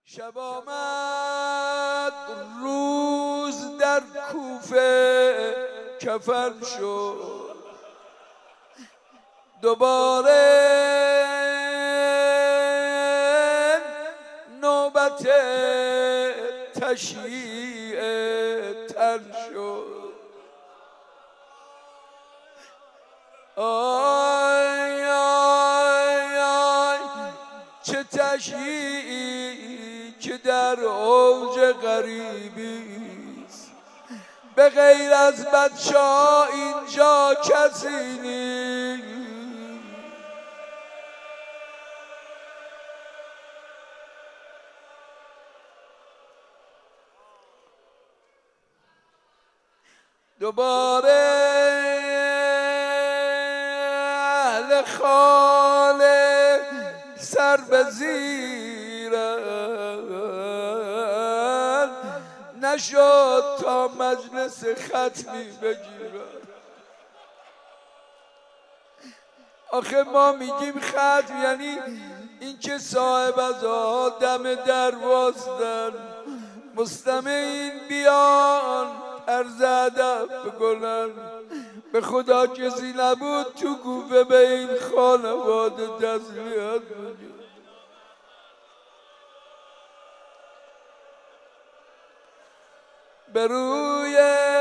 شب آمد روز در کوفه کفن شد، دوباره نوبت تشییع تن شد. آی آی آی چه تشییعی که در اوج غریبیست، به غیر از بچه‌ها اینجا کسی نیست. دوباره اهل خانه سر به زیرن، نشد تا مجلس ختمی بگیرن. آخه ما میگیم ختم یعنی این که صاحب از آدم دروازدن، مستمعین بیان عرض ادب بکنن. به خدا کسی نبود تو کوفه به این خانواده تسلیت بگه. به روی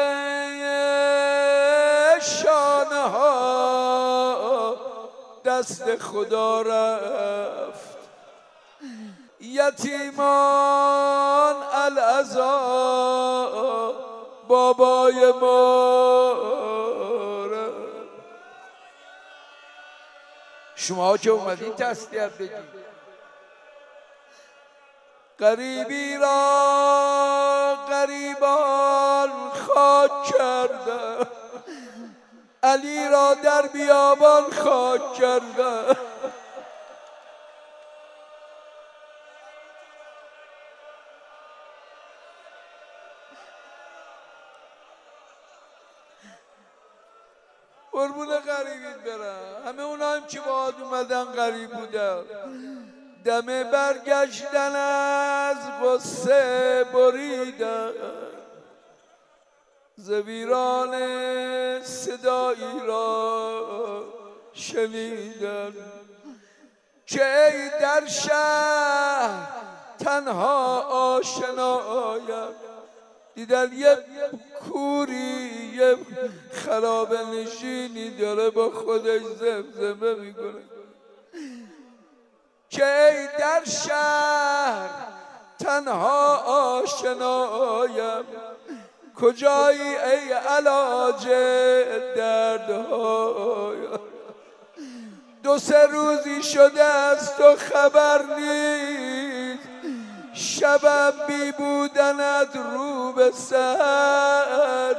شانه ها دست خدا رفت، یتیمان العزا بابای ما رفت. شما که اومدین تسلیت بگید. غریبی را غریبان خاک کردن، علی را در بیابان خاک کردن. قربون غریبین برن. همه اونا هم که باهات اومدن غریب بودن، دم برگشتن از غصه بریدن، ز ویران صدایی را شنیدن که ای در شهر تنها آشنایم. دیدن یه کوری یه خرابه نشینی داره با خودش زمزمه میکنه که ای در شهر تنها آشنایم، کجایی ای علاج دردهایم. 2-3 روزی شده از تو خبر نیست، شبم بی بودنت رو به سر.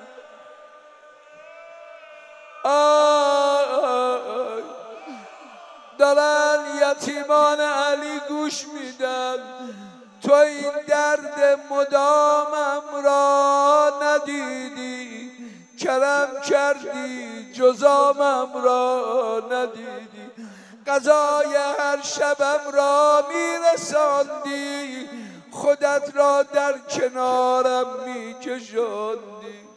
آی دارن یتیمان علی گوش میدن، تو این درد مدامم را ندیدی، کرم کردی جزامم را ندیدی، غذای هر شبم را میرساندی، خودت را در کنارم میکشاندی.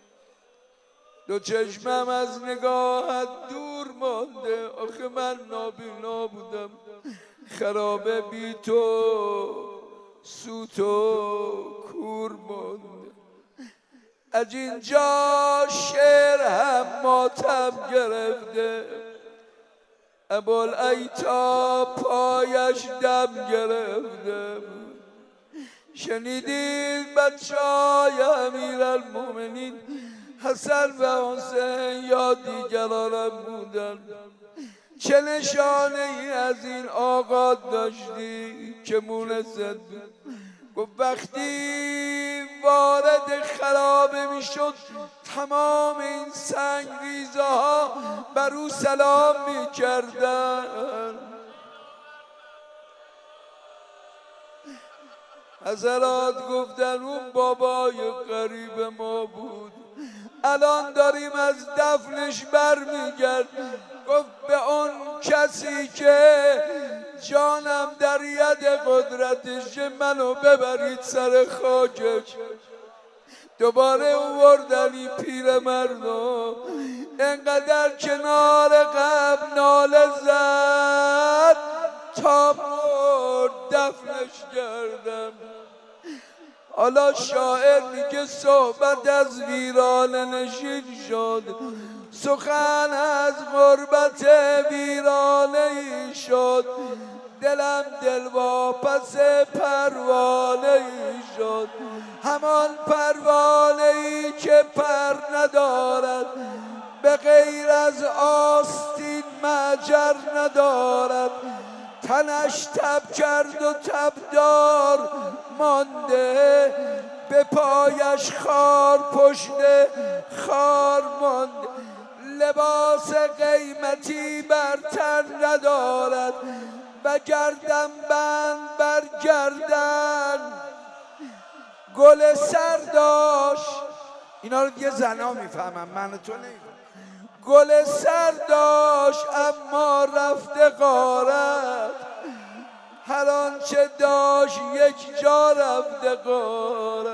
2 چشمم از نگاهت دور مانده، آخه من نابینا بودم. خرابه بی تو سوت و کور مانده. از اینجا شعر هم ماتم گرفته، ابوالعیتا پایش دم گرفته. شنیدید بچه‌های امیرالمومنین حسن و حسین یا دیگرانم بودن، چه نشانه ای از این آقا داشتی که مونست بود؟ گفت وقتی وارد خرابه میشد تمام این سنگریزه ها بر او سلام میکردن. حضرات گفتن اون بابای قریب ما بود، الان داریم از دفنش برمیگردیم. گفت به اون کسی که جانم در ید قدرتش منو ببرید سر خاکش. دوباره اووردنی پیر مردم انقدر کنار قبر ناله زد تا مرد دفنش کردم. حالا شاعر میگه صحبت از ویرانه نشین شد، سخن از غربت ویرانه ای شد، دلم دلواپس پروانه ای شد، همان پروانه ای که پر ندارد، به غیر از آستین مجر ندارد، تنش تب کرد و تبدار مانده، به پایش خار پشت خار مانده، لباس قیمتی بر تن ندارد و گردن بند بر گردن گل سر داشت. اینا رو دیگه زنا میفهمم، من تو نمیفهمم. گل سر داشت اما رفته غارت، هر آنچه داشت یک جا رفته غارت.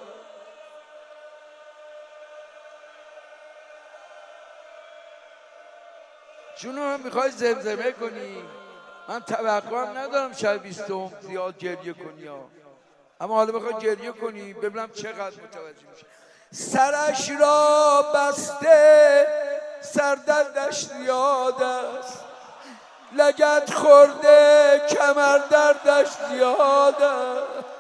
جونو میخوای زمزمه کنی؟ من توقع هم ندارم شب 20 زیاد گریه کنی ها. اما حالا بخوای گریه کنی ببینم چقدر متوجه میشه. سرش را بسته سردردش زیاد است، لگد خورده کمر دردش زیاد است،